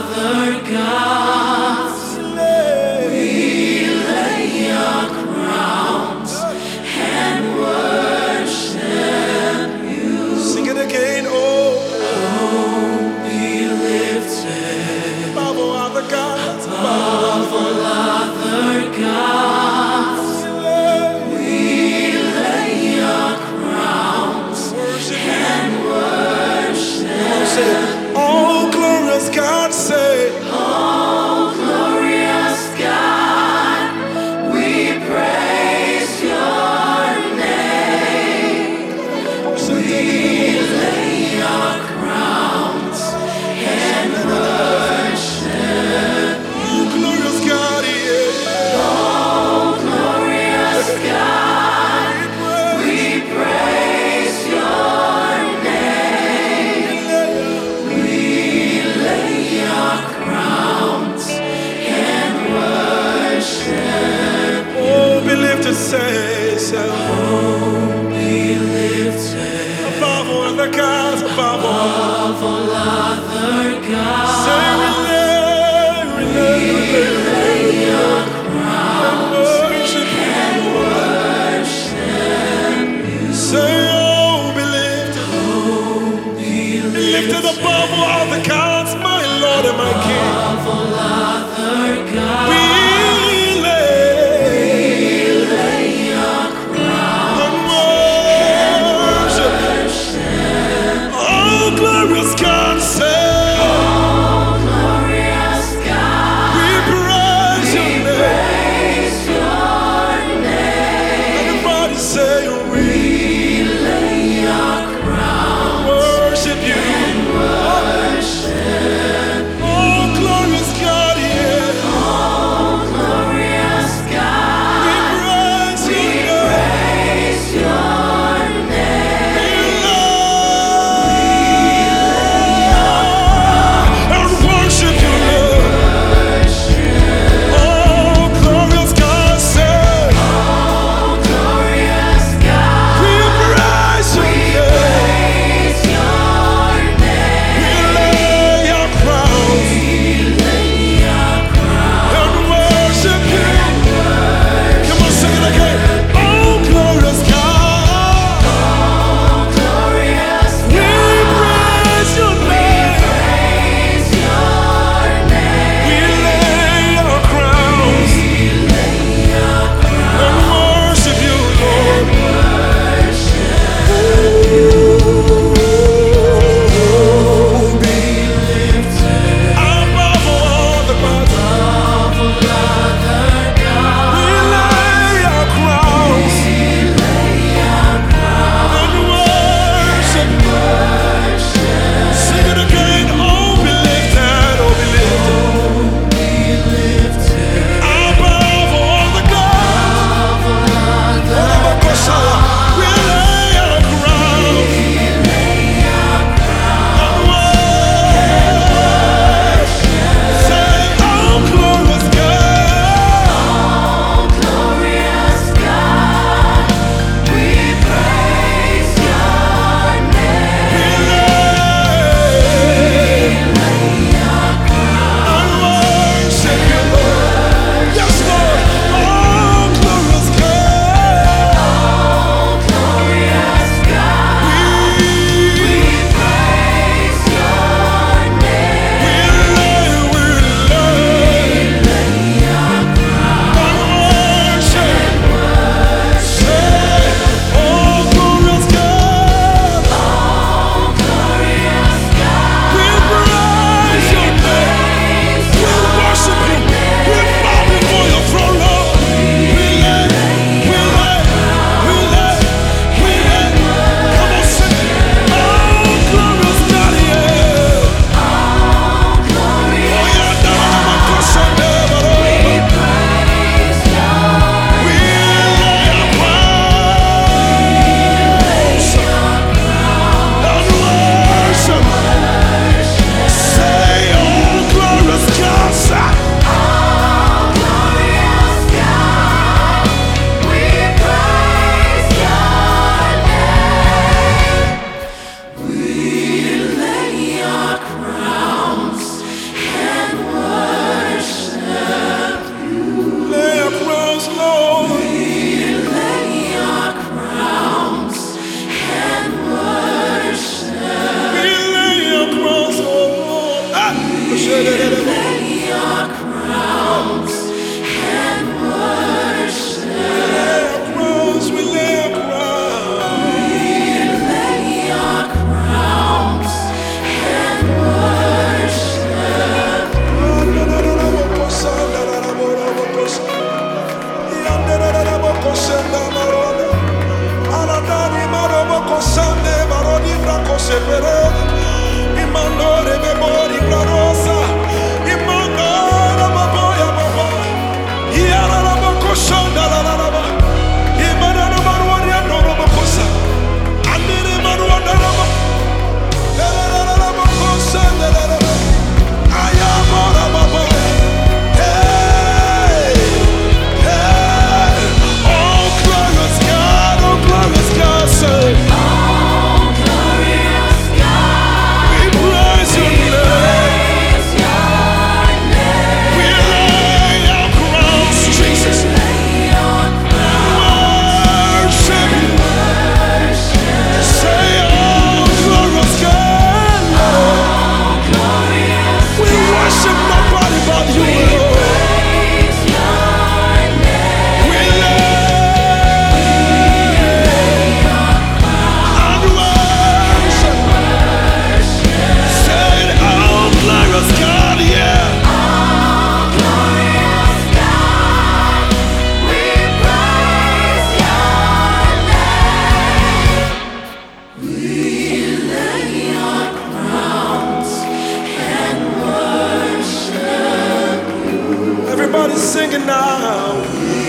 other gods. We lay our crowns and worship you. Sing it again, oh. Be lifted Above all other gods. above all other gods. We lay our crowns and worship. Say, all glorious God, say, all lay our crowns and worship. We lay our crowns. Lay our crowns and worship. Imandore bebori brarosa, imandora baboya baba, yara la bokoshanda la la la, imandora baruari andoro bokosa, andere baruanda la ba, la la la la bokoshanda la la la, ayamora baba, hey, hey, oh glorious God, say. Everybody's singing now.